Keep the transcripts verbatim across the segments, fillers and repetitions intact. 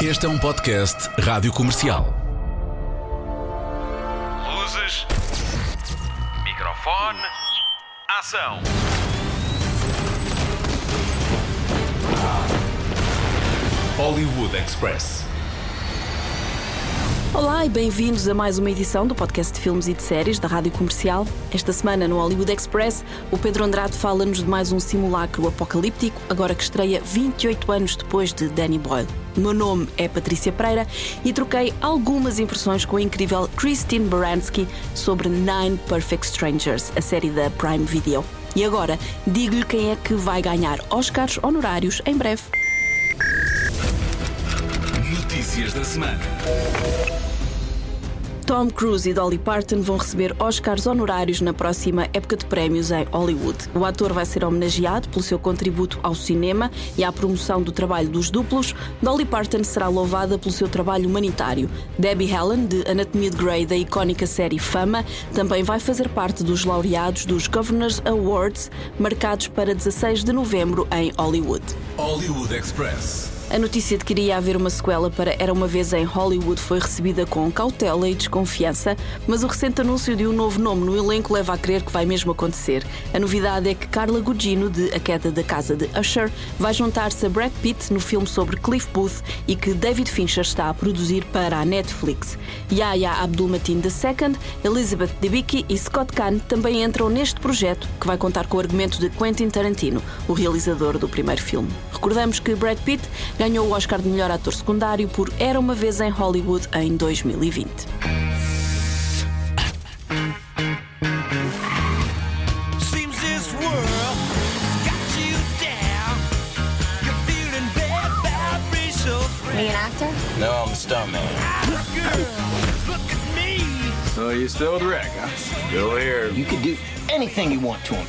Este é um podcast Rádio Comercial. Luzes, microfone, ação. Hollywood Express. Olá e bem-vindos a mais uma edição do podcast de filmes e de séries da Rádio Comercial. Esta semana no Hollywood Express, o Pedro Andrade fala-nos de mais um simulacro apocalíptico, agora que estreia vinte e oito anos depois de Danny Boyle. O meu nome é Patrícia Pereira e troquei algumas impressões com a incrível Christine Baranski sobre Nine Perfect Strangers, a série da Prime Video. E agora, digo-lhe quem é que vai ganhar Oscars honorários em breve. Notícias da semana. Tom Cruise e Dolly Parton vão receber Oscars honorários na próxima época de prémios em Hollywood. O ator vai ser homenageado pelo seu contributo ao cinema e à promoção do trabalho dos duplos. Dolly Parton será louvada pelo seu trabalho humanitário. Debbie Allen, de Anatomia de Grey, da icónica série Fama, também vai fazer parte dos laureados dos Governors Awards, marcados para dezasseis de novembro em Hollywood. Hollywood Express. A notícia de que iria haver uma sequela para Era Uma Vez em Hollywood foi recebida com cautela e desconfiança, mas o recente anúncio de um novo nome no elenco leva a crer que vai mesmo acontecer. A novidade é que Carla Gugino, de A Queda da Casa de Usher, vai juntar-se a Brad Pitt no filme sobre Cliff Booth e que David Fincher está a produzir para a Netflix. Yahya Abdul-Mateen segundo, Elizabeth Debicki e Scott Caan também entram neste projeto, que vai contar com o argumento de Quentin Tarantino, o realizador do primeiro filme. Recordamos que Brad Pitt ganhou o Oscar de melhor ator secundário por Era Uma Vez em Hollywood em dois mil e vinte. Are you an actor? No, I'm a stuntman. So you still with Rick, huh? Still here. You can do anything you want to him.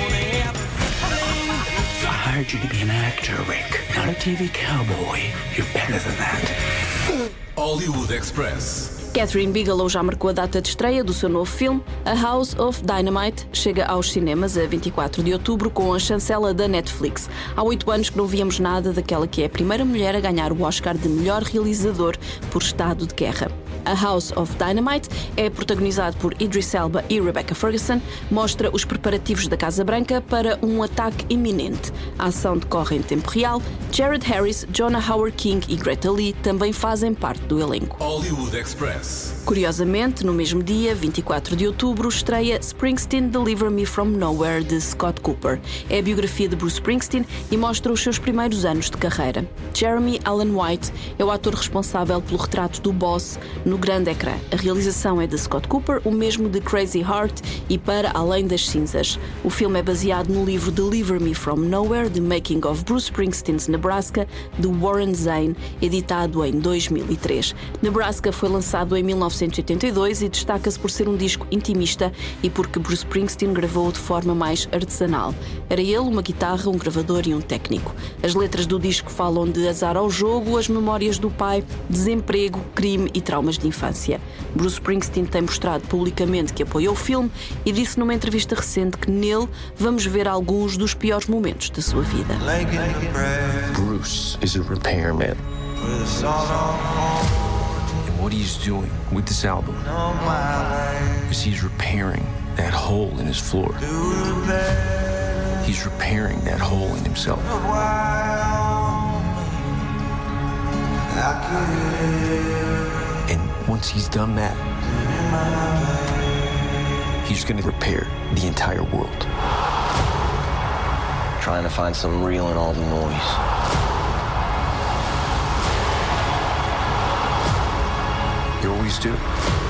I hired you to be an actor, Rick, not a T V cowboy. You're better than that. Hollywood Express. Catherine Bigelow já marcou a data de estreia do seu novo filme. A House of Dynamite chega aos cinemas a vinte e quatro de outubro com a chancela da Netflix. Há oito anos que não víamos nada daquela que é a primeira mulher a ganhar o Oscar de melhor realizador por estado de guerra. A House of Dynamite é protagonizado por Idris Elba e Rebecca Ferguson, mostra os preparativos da Casa Branca para um ataque iminente. A ação decorre em tempo real. Jared Harris, Jonah Howard King e Greta Lee também fazem parte do elenco. Hollywood Express. Curiosamente, no mesmo dia, vinte e quatro de outubro, estreia Springsteen Deliver Me From Nowhere, de Scott Cooper. É a biografia de Bruce Springsteen e mostra os seus primeiros anos de carreira. Jeremy Allen White é o ator responsável pelo retrato do Boss no grande ecrã. A realização é de Scott Cooper, o mesmo de Crazy Heart e Para Além das Cinzas. O filme é baseado no livro Deliver Me From Nowhere, The Making of Bruce Springsteen's Nebraska, de Warren Zane, editado em dois mil e três. Nebraska foi lançado em mil novecentos e oitenta e dois e destaca-se por ser um disco intimista e porque Bruce Springsteen gravou-o de forma mais artesanal. Era ele uma guitarra, um gravador e um técnico. As letras do disco falam de azar ao jogo, as memórias do pai, desemprego, crime e traumas de infância. Bruce Springsteen tem mostrado publicamente que apoia o filme e disse numa entrevista recente que nele vamos ver alguns dos piores momentos da sua vida. Bruce is a repairman. And what he's doing with this album is he's repairing that hole in his floor. He's repairing that hole in himself. And once he's done that, he's going to repair the entire world. Trying to find something real in all the noise. You always do.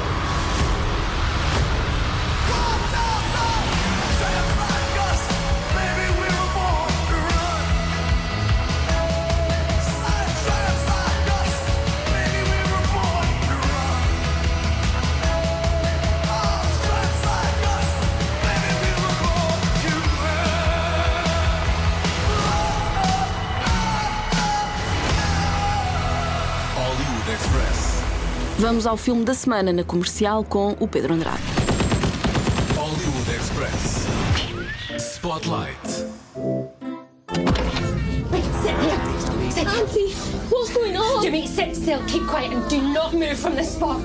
Vamos ao filme da semana na Comercial com o Pedro Andrade. Hollywood Express. Spotlight. Auntie, what's going on? Jimmy, sit still, keep quiet and do not move from this spot.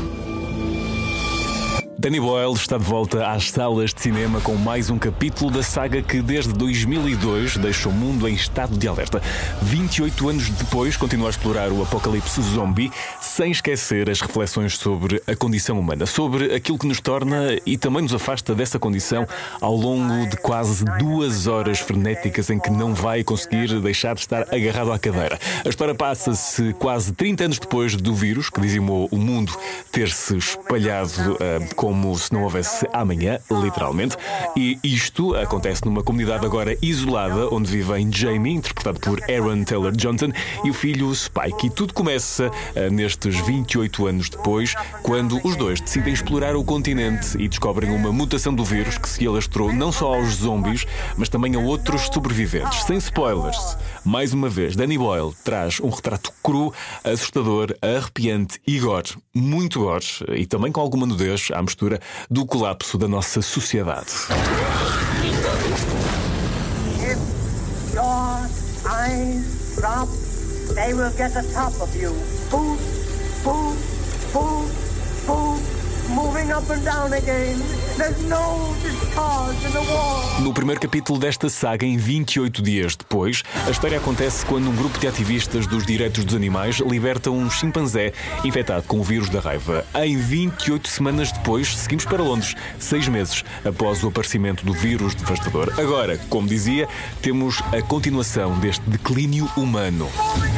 Danny Boyle está de volta às salas de cinema com mais um capítulo da saga que desde dois mil e dois deixa o mundo em estado de alerta. vinte e oito anos depois continua a explorar o apocalipse zombie sem esquecer as reflexões sobre a condição humana, sobre aquilo que nos torna e também nos afasta dessa condição ao longo de quase duas horas frenéticas em que não vai conseguir deixar de estar agarrado à cadeira. A história passa-se quase trinta anos depois do vírus que dizimou o mundo ter se espalhado uh, com como se não houvesse amanhã, literalmente. E isto acontece numa comunidade agora isolada, onde vivem Jamie, interpretado por Aaron Taylor-Johnson, e o filho Spike. E tudo começa uh, nestes vinte e oito anos depois, quando os dois decidem explorar o continente e descobrem uma mutação do vírus que se alastrou não só aos zombies, mas também a outros sobreviventes. Sem spoilers, mais uma vez, Danny Boyle traz um retrato cru, assustador, arrepiante e gore. Muito gore, e também com alguma nudez à mistura do colapso da nossa sociedade. If your eyes drop, they will get the top of you. Boom, boom, boom, boom, moving up and down again. There's no discharge in the wall. No primeiro capítulo desta saga, em vinte e oito dias depois, a história acontece quando um grupo de ativistas dos direitos dos animais liberta um chimpanzé infectado com o vírus da raiva. Em vinte e oito semanas depois, seguimos para Londres, seis meses após o aparecimento do vírus devastador. Agora, como dizia, temos a continuação deste declínio humano.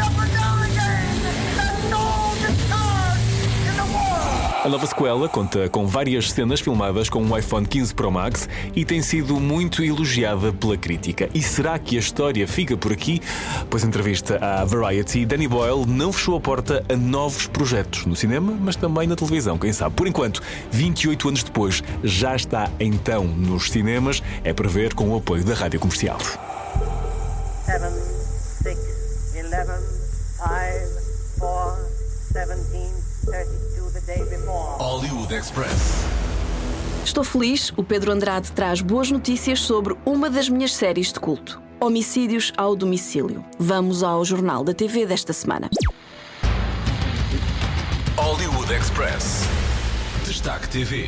A nova sequela conta com várias cenas filmadas com um iPhone quinze Pro Max e tem sido muito elogiada pela crítica. E será que a história fica por aqui? Pois, em entrevista à Variety, Danny Boyle não fechou a porta a novos projetos no cinema, mas também na televisão, quem sabe. Por enquanto, vinte e oito anos depois, já está então nos cinemas. É para ver com o apoio da Rádio Comercial. Seven, six, eleven, five, four, seventeen, thirty-two the day before. Hollywood Express. Estou feliz, o Pedro Andrade traz boas notícias sobre uma das minhas séries de culto. Homicídios ao domicílio. Vamos ao Jornal da T V desta semana. Hollywood Express. Destaque T V.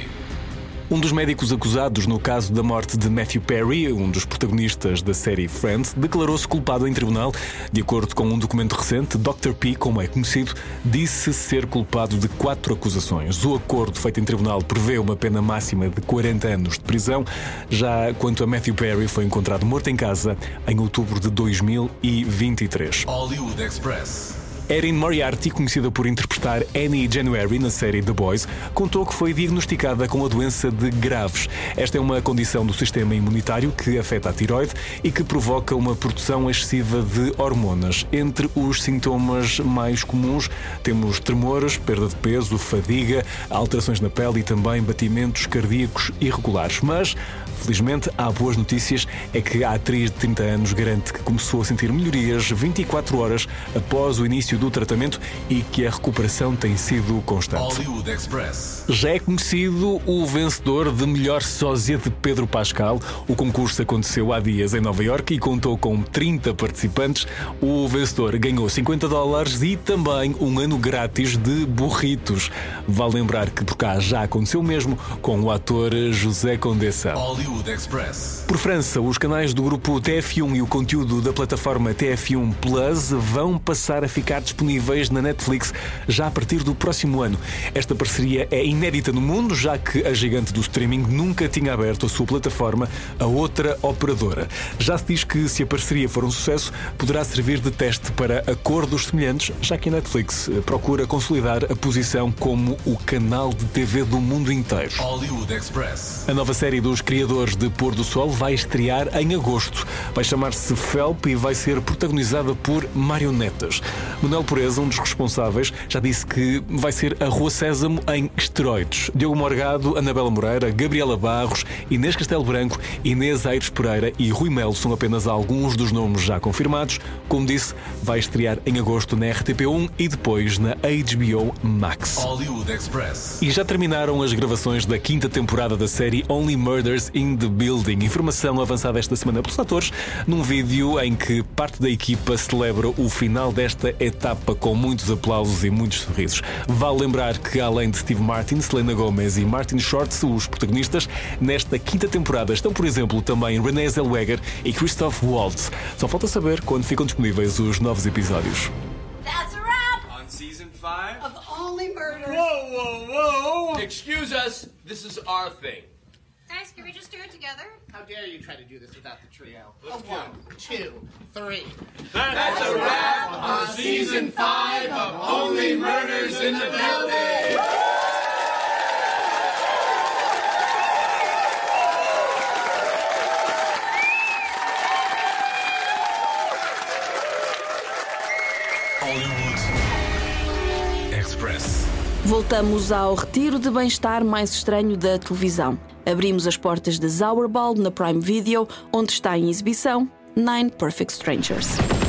Um dos médicos acusados no caso da morte de Matthew Perry, um dos protagonistas da série Friends, declarou-se culpado em tribunal. De acordo com um documento recente, doutor P, como é conhecido, disse ser culpado de quatro acusações. O acordo feito em tribunal prevê uma pena máxima de quarenta anos de prisão. Já quanto a Matthew Perry, foi encontrado morto em casa em outubro de dois mil e vinte e três. Hollywood Express. Erin Moriarty, conhecida por interpretar Annie January na série The Boys, contou que foi diagnosticada com a doença de Graves. Esta é uma condição do sistema imunitário que afeta a tiroide e que provoca uma produção excessiva de hormonas. Entre os sintomas mais comuns temos tremores, perda de peso, fadiga, alterações na pele e também batimentos cardíacos irregulares. Mas, felizmente, há boas notícias, é que a atriz de trinta anos garante que começou a sentir melhorias vinte e quatro horas após o início do tratamento e que a recuperação tem sido constante. Hollywood Express. Já é conhecido o vencedor de melhor sósia de Pedro Pascal. O concurso aconteceu há dias em Nova Iorque e contou com trinta participantes. O vencedor ganhou cinquenta dólares e também um ano grátis de burritos. Vale lembrar que por cá já aconteceu o mesmo com o ator José Condessa. Hollywood Express. Por França, os canais do grupo T F um e o conteúdo da plataforma T F um Plus vão passar a ficar disponíveis na Netflix já a partir do próximo ano. Esta parceria é inédita no mundo, já que a gigante do streaming nunca tinha aberto a sua plataforma a outra operadora. Já se diz que, se a parceria for um sucesso, poderá servir de teste para acordos semelhantes, já que a Netflix procura consolidar a posição como o canal de T V do mundo inteiro. Hollywood Express. A nova série dos criadores de Pôr do Sol vai estrear em agosto. Vai chamar-se Felp e vai ser protagonizada por marionetas. Manuel Pureza, um dos responsáveis, já disse que vai ser a Rua Sésamo em esteroides. Diogo Morgado, Anabela Moreira, Gabriela Barros, Inês Castelo Branco, Inês Aires Pereira e Rui Melo são apenas alguns dos nomes já confirmados. Como disse, vai estrear em agosto na R T P um e depois na H B O Max. Hollywood Express. E já terminaram as gravações da quinta temporada da série Only Murders in in the Building. Informação avançada esta semana pelos atores, num vídeo em que parte da equipa celebra o final desta etapa com muitos aplausos e muitos sorrisos. Vale lembrar que, além de Steve Martin, Selena Gomez e Martin Short, os protagonistas, nesta quinta temporada estão, por exemplo, também Renée Zellweger e Christoph Waltz. Só falta saber quando ficam disponíveis os novos episódios. That's a wrap! On season five? Of Only Murders. Whoa, whoa, whoa! Excuse us, this is our thing. Guys, can we just do it together? How dare you try to do this without the trio? A one, two, three. That's a wrap on season five of Only Murders in the Building! Hollywood Express. Voltamos ao retiro de bem-estar mais estranho da televisão. Abrimos as portas de Zauberball na Prime Video, onde está em exibição Nine Perfect Strangers.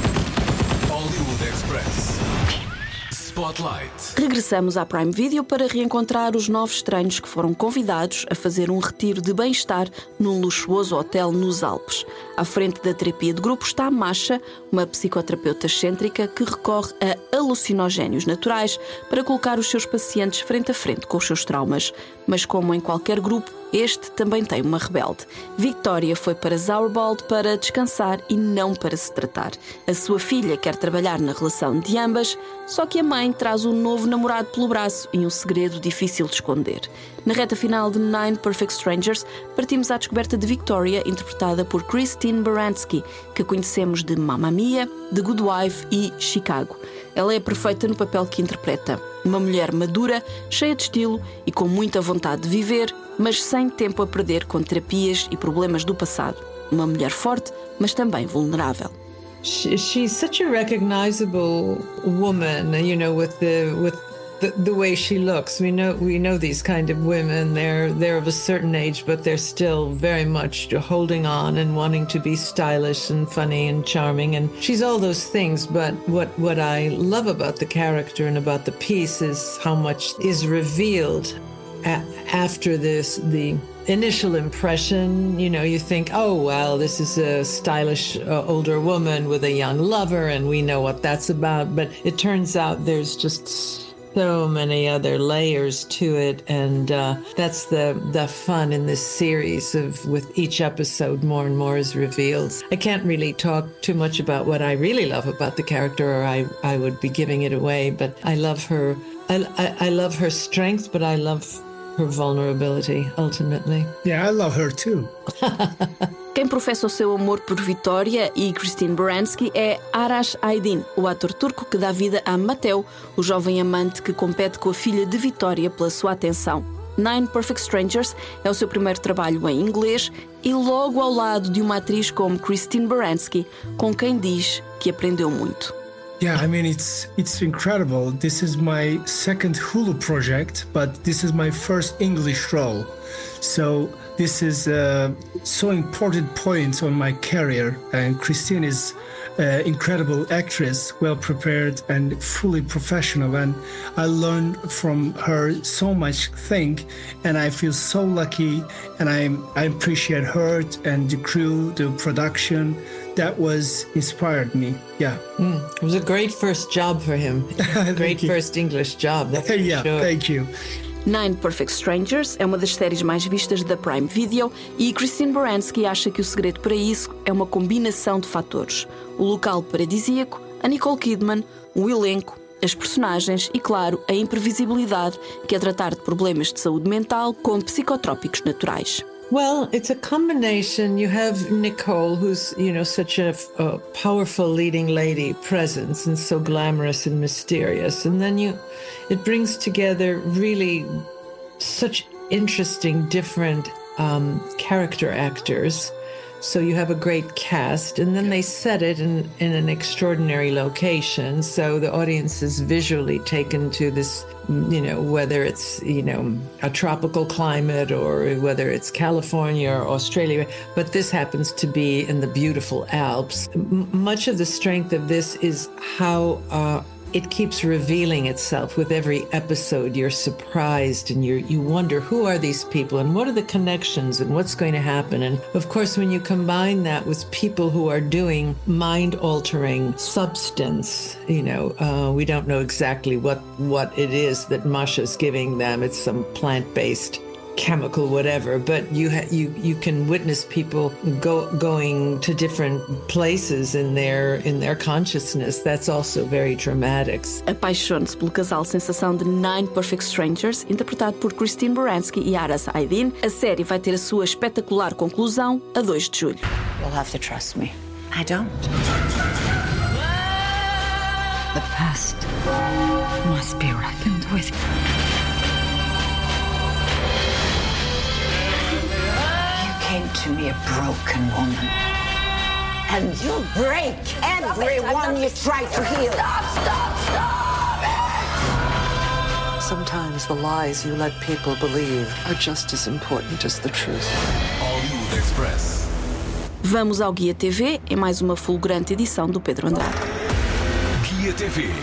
Hollywood Express. Spotlight. Regressamos à Prime Video para reencontrar os novos estranhos que foram convidados a fazer um retiro de bem-estar num luxuoso hotel nos Alpes. À frente da terapia de grupo está Masha, uma psicoterapeuta excêntrica que recorre a alucinogénios naturais para colocar os seus pacientes frente a frente com os seus traumas. Mas como em qualquer grupo, este também tem uma rebelde. Victoria foi para Zauberball para descansar e não para se tratar. A sua filha quer trabalhar na relação de ambas, só que a mãe traz um novo namorado pelo braço e um segredo difícil de esconder. Na reta final de Nine Perfect Strangers, partimos à descoberta de Victoria, interpretada por Christine Baranski, que conhecemos de Mamma Mia, The Good Wife e Chicago. Ela é perfeita no papel que interpreta. Uma mulher madura, cheia de estilo e com muita vontade de viver, mas sem tempo a perder com terapias e problemas do passado. Uma mulher forte, mas também vulnerável. She, she's such a recognizable woman, you know, with the with the, the way she looks. We know we know these kind of women. They're they're of a certain age, but they're still very much holding on and wanting to be stylish and funny and charming. And she's all those things. But what what I love about the character and about the piece is how much is revealed a- after this the. Initial impression, you know, you think, oh, well, this is a stylish uh, older woman with a young lover, and we know what that's about. But it turns out there's just so many other layers to it, and uh, that's the the fun in this series. Of with each episode, more and more is revealed. I can't really talk too much about what I really love about the character, or I I would be giving it away. But I love her. I I, I love her strength, but I love her vulnerability, ultimately. Yeah, I love her too. Quem professa o seu amor por Victoria e Christine Baranski é Arash Aydin, o ator turco que dá vida a Mateo, o jovem amante que compete com a filha de Victoria pela sua atenção. Nine Perfect Strangers é o seu primeiro trabalho em inglês e logo ao lado de uma atriz como Christine Baranski, com quem diz que aprendeu muito. Yeah, I mean, it's it's incredible. This is my second Hulu project, but this is my first English role. So this is a so important point on my career. And Christine is an incredible actress, well prepared and fully professional. And I learned from her so much thing, and I feel so lucky. And I I appreciate her and the crew, the production. That was inspired me. Yeah. Mm, it was a great first job for him. Great first English job. That's for yeah, sure. Thank you. Nine Perfect Strangers é uma das séries mais vistas da Prime Video e Christine Baranski acha que o segredo para isso é uma combinação de fatores. O local paradisíaco, a Nicole Kidman, o elenco, as personagens e, claro, a imprevisibilidade, que é tratar de problemas de saúde mental com psicotrópicos naturais. Well, it's a combination. You have Nicole, who's, you know, such a, a powerful leading lady presence and so glamorous and mysterious. And then you, it brings together really such interesting, different um, character actors. So you have a great cast, and then they set it in, in an extraordinary location. So the audience is visually taken to this, you know, whether it's, you know, a tropical climate or whether it's California or Australia, but this happens to be in the beautiful Alps. M- much of the strength of this is how uh, it keeps revealing itself with every episode. You're surprised and you you wonder, who are these people and what are the connections and what's going to happen? And of course, when you combine that with people who are doing mind-altering substance, you know, uh, we don't know exactly what, what it is that Masha's giving them. It's some plant-based chemical whatever, but you ha- you you can witness people go going to different places in their in their consciousness. That's also very dramatic. Apaixone-se pelo casal sensação de Nine Perfect Strangers, interpretado por Christine Baranski e Aras Aydin. A série vai ter a sua espetacular conclusão a dois de julho. You'll have to trust me. I don't. The past must be reckoned with. Came to me a broken woman, and you'll break everyone you try to heal. Stop, stop, stop it! Sometimes the lies you let people believe are just as important as the truth. Hollywood Express. Vamos ao Guia T V, em mais uma fulgurante edição do Pedro Andrade. Guia T V.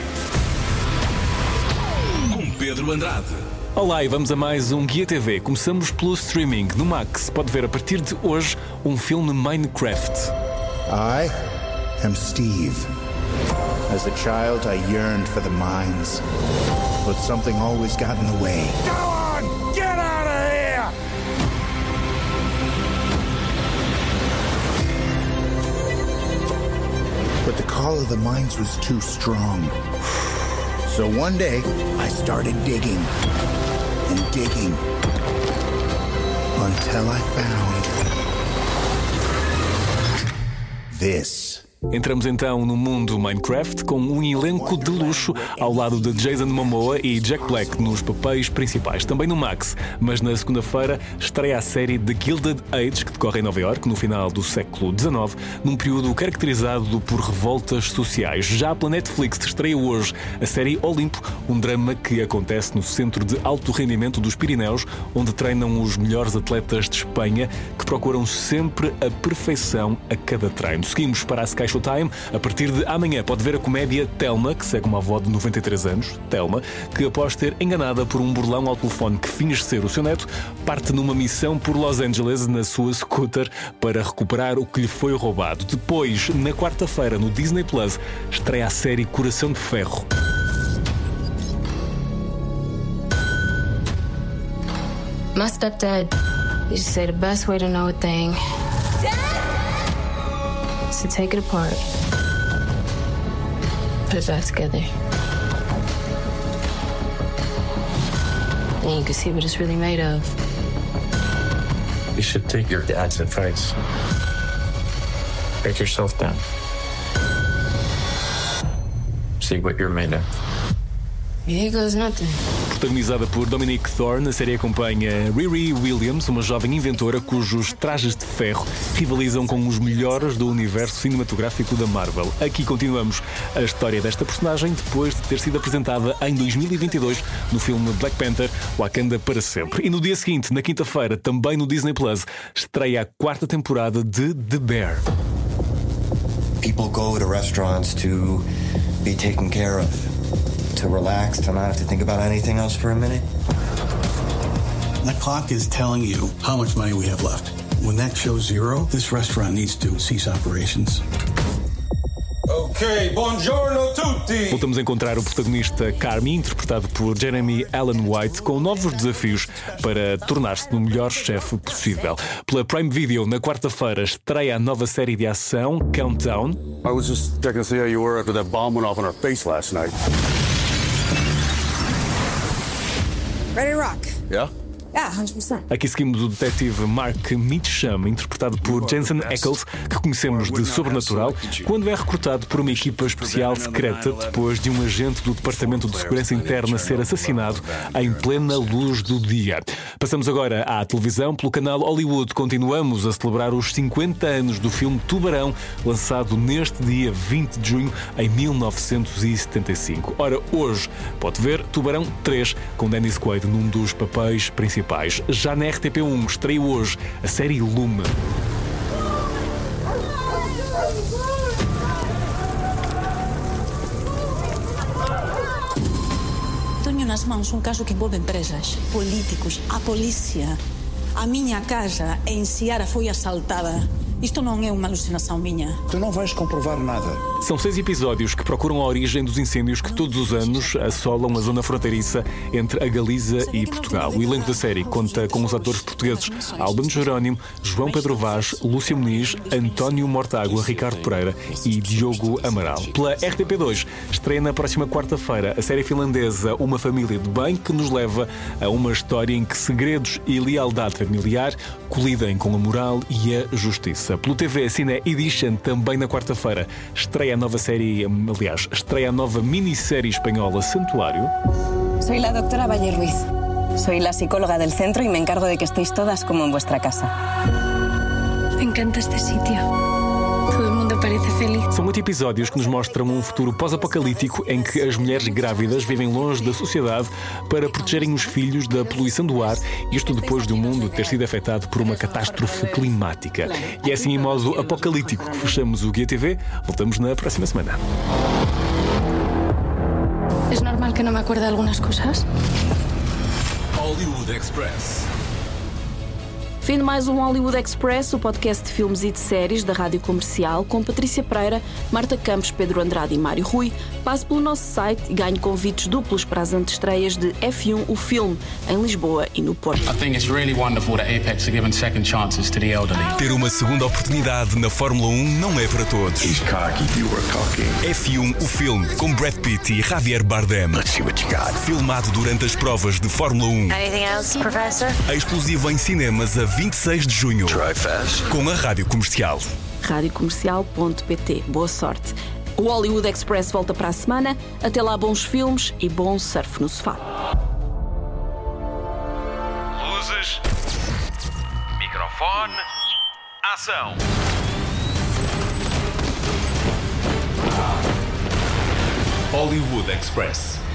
Com Pedro Andrade. Olá e vamos a mais um Guia T V. Começamos pelo streaming. No Max pode ver a partir de hoje um filme Minecraft. I am Steve. As a child I yearned for the mines, but something always got in the way. Go on! Get out of here! But the call of the mines was too strong. So one day I started digging and digging until I found this. Entramos então no mundo Minecraft com um elenco de luxo ao lado de Jason Momoa e Jack Black nos papéis principais. Também no Max, mas na segunda-feira estreia a série The Gilded Age, que decorre em Nova Iorque no final do século dezenove, num período caracterizado por revoltas sociais. Já pela Netflix estreia hoje a série Olimpo, um drama que acontece no centro de alto rendimento dos Pirineus, onde treinam os melhores atletas de Espanha, que procuram sempre a perfeição a cada treino. Seguimos para a Sky Showtime. A partir de amanhã pode ver a comédia Thelma, que segue uma avó de noventa e três anos, Thelma, que após ter enganada por um burlão ao telefone que finge ser o seu neto, parte numa missão por Los Angeles na sua scooter para recuperar o que lhe foi roubado. Depois, na quarta-feira, no Disney Plus, estreia a série Coração de Ferro. My stepdad used to say the best way to know a thing is to take it apart, put it back together, and you can see what it's really made of. You should take your dad's advice. Break yourself down. See what you're made of. Here goes nothing. Protagonizada por Dominic Thorne, a série acompanha Riri Williams, uma jovem inventora cujos trajes de ferro rivalizam com os melhores do universo cinematográfico da Marvel. Aqui continuamos a história desta personagem depois de ter sido apresentada em dois mil e vinte e dois no filme Black Panther, Wakanda para sempre. E no dia seguinte, na quinta-feira, também no Disney Plus, estreia a quarta temporada de The Bear. People go to restaurants to be taken care of. To relax, to not have to think about anything else for a minute. The clock is telling you how much money we have left. When that shows zero, this restaurant needs to cease operations. Ok, buongiorno tutti! Voltamos a encontrar o protagonista Carmy, interpretado por Jeremy Allen White, com novos desafios para tornar-se no melhor chefe possível. Pela Prime Video, na quarta-feira, estreia a nova série de ação Countdown. I was just checking to see how you were after that bomb went off in our face last night. Ready to rock? Yeah? Yeah, one hundred percent. Aqui seguimos o detetive Mark Mitchum, interpretado por Jensen Ackles, que conhecemos de Sobrenatural, quando é recrutado por uma equipa especial secreta depois de um agente do Departamento de Segurança Interna ser assassinado em plena luz do dia. Passamos agora à televisão. Pelo canal Hollywood continuamos a celebrar os cinquenta anos do filme Tubarão, lançado neste dia vinte de junho em mil novecentos e setenta e cinco. Ora, hoje pode ver Tubarão três, com Dennis Quaid num dos papéis principais. Já na R T P um estreia hoje a série Lume. nas mãos um caso que envolve empresas, políticos, a polícia. A minha casa em Seara foi assaltada. Isto não é uma alucinação minha. Tu não vais comprovar nada. São seis episódios que procuram a origem dos incêndios que todos os anos assolam a zona fronteiriça entre a Galiza e Portugal. O elenco da série conta com os atores portugueses Albano Jerónimo, João Pedro Vaz, Lúcia Muniz, António Mortágua, Ricardo Pereira e Diogo Amaral. Pela R T P dois estreia na próxima quarta-feira a série finlandesa Uma Família de Bem, que nos leva a uma história em que segredos e lealdade familiar colidem com a moral e a justiça. Pelo T V Cine Edition, também na quarta-feira, estreia a nova série, aliás, estreia a nova minissérie espanhola Santuário. Soy la doctora Valle Ruiz. Soy la psicóloga del centro y me encargo de que estéis todas como en vuestra casa. Me encanta este sitio. Todo el mundo parece feliz. São oito episódios que nos mostram um futuro pós-apocalíptico em que as mulheres grávidas vivem longe da sociedade para protegerem os filhos da poluição do ar, isto depois do mundo ter sido afetado por uma catástrofe climática. E é assim em modo apocalíptico que fechamos o Guia T V. Voltamos na próxima semana. ¿Es normal que no me acuerde de algunas cosas? Hollywood Express. Fim de mais um Hollywood Express, o podcast de filmes e de séries da Rádio Comercial, com Patrícia Pereira, Marta Campos, Pedro Andrade e Mário Rui. Passe pelo nosso site e ganhe convites duplos para as antestreias de F um, o filme, em Lisboa e no Porto. I think it's really wonderful that Apex are giving second chances to the elderly. Ter uma segunda oportunidade na Fórmula um não é para todos. He's cocky, you were cocky. F um, o filme, com Brad Pitt e Javier Bardem. Let's see what you got. Filmado durante as provas de Fórmula um. Anything else, Professor? Exclusivo em cinemas a vinte e seis de junho. Drive fast. Com a Rádio Comercial. rádio comercial ponto pt. Boa sorte. O Hollywood Express volta para a semana. Até lá, bons filmes e bom surf no sofá. Luzes. Microfone. Ação. Hollywood Express.